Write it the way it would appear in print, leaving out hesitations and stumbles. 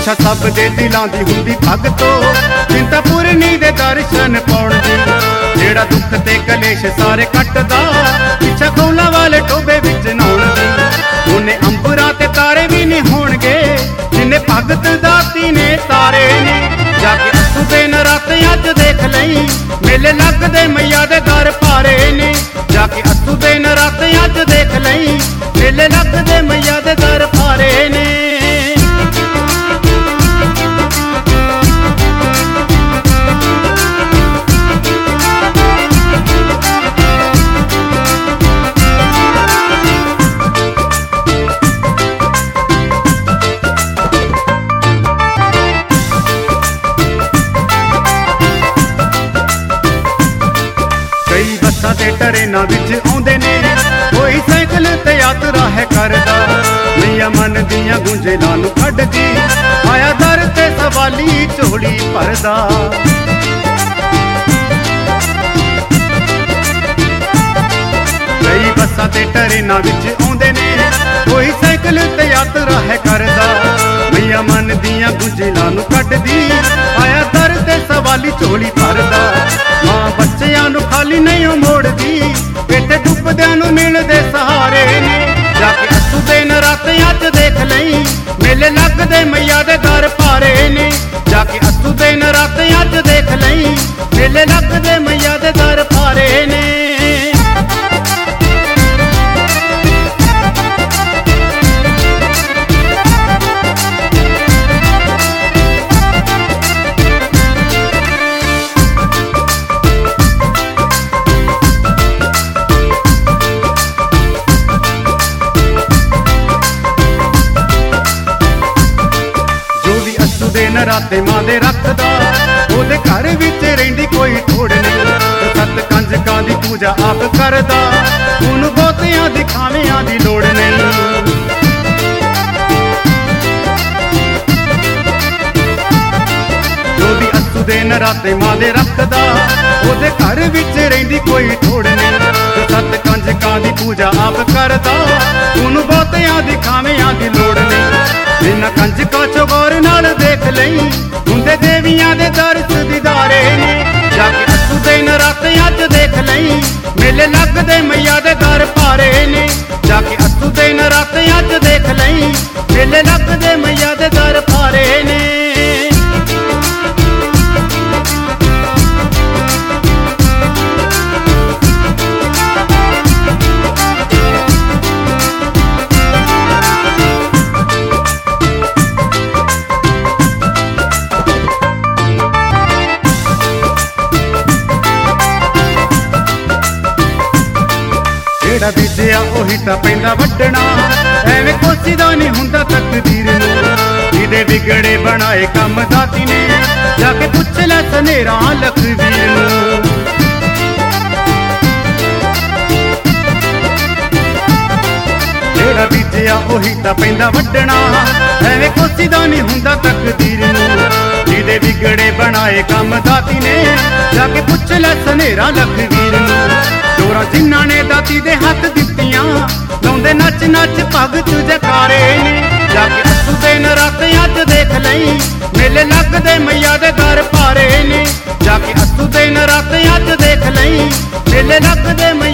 ਇੱਛਾ ਸਭ ਦੇ ਦਿਲਾਂ ਦੀ ਹੁੰਦੀ ਭਗਤੋ, ਚਿੰਤਾਪੁਰਨੀ ਦੇ ਦਰਸ਼ਨ ਪਾਉਣ ਦੀ। ਜਿਹੜਾ ਦੁੱਖ ਤੇ ਕਲੇਸ਼ ਸਾਰੇ ਕੱਟਦਾ, ਇੱਛਾ ਖੋਲਾਂ ਵਾਲੇ ਟੋਬੇ ਵਿੱਚ ਨਹਾਉਣ ਦੀ। ਉਹਨੇ ਅੰਬਰਾਂ ਤੇ ਤਾਰੇ ਵੀ ਨਹੀਂ ਹੋਣਗੇ, ਜਿੰਨੇ ਭਗਤ ਦਾਤੀ ਨੇ ਤਾਰੇ ਨੇ। ਜਾ ਕੇ ਅੱਸੂ ਦੇ ਨਰਾਤੇ ਅੱਜ ਦੇਖ ਲਈ, ਮੇਲੇ ਲੱਗਦੇ ਮਈਆ ਦੇ ਦਰ ਭਾਰੇ ਨੇ। ਜਾ ਕੇ ਅੱਸੂ ਦੇ ਨਰਾਤੇ ਅੱਜ ਦੇਖ ਲਈ, ਮੇਲੇ ਲੱਗਦੇ ਮਈਆ ਦੇ ਦਰ ਭਾਰੇ ਨੇ। ਕਈ ਬੱਸਾਂ ਤੇ ਟਰੇਨਾਂ ਵਿੱਚ ਆਉਂਦੇ ਨੇ, ਕੋਈ ਸਾਈਕਲ ਤੇ ਯਾਤਰਾ ਹੈ ਕਰਦਾ। ਮਈਆ ਮਨ ਦੀਆਂ ਗੁੰਝਲਾਂ ਨੂੰ ਕੱਢਦੀ, ਆਇਆ ਦਰ ਤੇ ਸਵਾਲੀ ਝੋਲੀ ਭਰਦਾ। ਕਈ ਬੱਸਾਂ ਤੇ ਟਰੇਨਾਂ ਵਿੱਚ ਆਉਂਦੇ ਨੇ, ਕੋਈ ਸਾਈਕਲ ਤੇ ਯਾਤਰਾ ਹੈ ਕਰਦਾ। ਮਈਆ ਮਨ ਦੀਆਂ ਗੁੰਝਲਾਂ ਨੂੰ ਕੱਢਦੀ, ਆਇਆ ਦਰ ਤੇ ਸਵਾਲੀ ਝੋਲੀ ਭਰਦਾ। ਮਾਂ ਬੱਚਿਆਂ ਨੂੰ ਖਾਲੀ ਨਹੀਂ ਮੋੜਦੀ, ਇੱਥੇ ਡੁੱਬਦਿਆਂ ਨੂੰ ਮਿਲਦੇ ਸਹਾਰੇ ਨੇ। ਜਾ ਕੇ ਅੱਸੂ ਦੇ ਨਰਾਤੇ ਅੱਜ ਦੇਖ ਲਈ, ਮੇਲੇ ਲੱਗਦੇ ਮਈਆ ਦੇ ਦਰ ਭਾਰੇ ਨੇ। ਜਾ ਕੇ ਅੱਸੂ ਦੇ ਨਰਾਤੇ ਅੱਜ ਦੇਖ ਲਈ, ਮੇਲੇ ਲੱਗਦੇ ਮਈਆ ਦੇ ਦਰ ਭਾਰੇ ਨੇ। ਦੇ ਨਰਾਤੇ ਮਾਂ ਦੇ ਰੱਖਦਾ, ਉਹਦੇ ਘਰ ਵਿੱਚ ਰਹਿੰਦੀ ਕੋਈ ਥੋੜ ਨਹੀਂ। ਸੱਤ ਕੰਜਕਾਂ ਦੀ ਪੂਜਾ ਆਪ ਕਰਦਾ, ਉਹਨੂੰ ਬਹੁਤਿਆਂ ਦਿਖਾਵਿਆਂ ਦੀ ਲੋੜ ਨਹੀਂ। ਜੋ ਵੀ ਅੱਸੂ ਦੇ ਨਰਾਤੇ ਮਾਂ ਦੇ ਰੱਖਦਾ, ਉਹਦੇ ਘਰ ਵਿੱਚ ਰਹਿੰਦੀ ਕੋਈ ਥੋੜ ਨਹੀਂ। ਸੱਤ ਕੰਜਕਾਂ ਦੀ ਪੂਜਾ ਆਪ ਕਰਦਾ, ਉਹਨੂੰ ਬਹੁਤਿਆਂ ਦਿਖਾਵਿਆਂ ਦੀ ਲੋੜ ਨਹੀਂ। ਇਹਨਾਂ ਕੰਜਕਾਂ ਚੋਂ ਗੌਰ ਨਾਲ ਦੇਖ ਲਈ, ਹੁੰਦੇ ਦੇਵੀਆਂ ਦੇ ਦਰਸ ਦੀਦਾਰੇ ਨੇ। ਜਾ ਕੇ ਅੱਸੂ ਦੇ ਨਰਾਤੇ ਅੱਜ ਦੇਖ ਲਈ, ਮੇਲੇ ਲੱਗਦੇ ਮਈਆ ਦੇ ਦਰ ਭਾਰੇ ਨੇ। ਜਾ ਕੇ ਅੱਸੂ ਦੇ ਨਰਾਤੇ ਅੱਜ ਦੇਖ ਲਈ, ਮੇਲੇ ਲੱਗਦੇ ਮਈਆ ਦੇ ਦਰ ਭਾਰੇ ਨੇ। ਜਿਹੜਾ ਬੀਜਿਆ ਉਹੀ ਤਾਂ ਪੈਂਦਾ ਵੱਢਣਾ, ਐਵੇਂ ਕੋਸੀ ਦਾ ਨਹੀਂ ਹੁੰਦਾ ਤਕਦੀਰ ਨੂੰ। ਜਿਹਦੇ ਵਿਗੜੇ ਬਣਾਏ ਕੰਮ ਦਾਤੀ ਨੇ, ਜਾ ਕੇ ਪੁੱਛ ਲੈ ਸਨੇਰਾ ਲਖਵੀਰ ਨੂੰ। ਜਿਹੜਾ ਬੀਜਿਆ ਉਹੀ ਤਾਂ ਪੈਂਦਾ ਵੱਢਣਾ, ਐਵੇਂ ਕੋਸੀ ਦਾ ਨਹੀਂ ਹੁੰਦਾ ਤਕਦੀਰ ਨੂੰ। ਜਿਹਦੇ ਵਿਗੜੇ ਬਣਾਏ ਕੰਮ ਦਾਤੀ ਨੇ, ਜਾ ਕੇ ਪੁੱਛ ਲੈ ਸਨੇਰਾ ਲਖਵੀਰ ਨੂੰ। ਚੋਰਾਂ ਜਿਨ੍ਹਾਂ ਨੇ ਦਾਤੀ ਦੇ ਹੱਥ ਦਿੱਤੀਆਂ, ਲਾਉਂਦੇ ਨੱਚ ਨੱਚ ਭਗਤ ਜਕਾਰੇ ਨੇ। ਜਾ ਕੇ ਅੱਸੂ ਦੇ ਨਰਾਤੇ ਅੱਜ ਦੇਖ ਲਈ, ਮੇਲੇ ਲੱਗਦੇ ਮਈਆ ਦੇ ਦਰ ਭਾਰੇ ਨੇ। ਜਾ ਕੇ ਅੱਸੂ ਦੇ ਨਰਾਤੇ ਅੱਜ ਦੇਖ ਲਈ, ਮੇਲੇ ਲੱਗਦੇ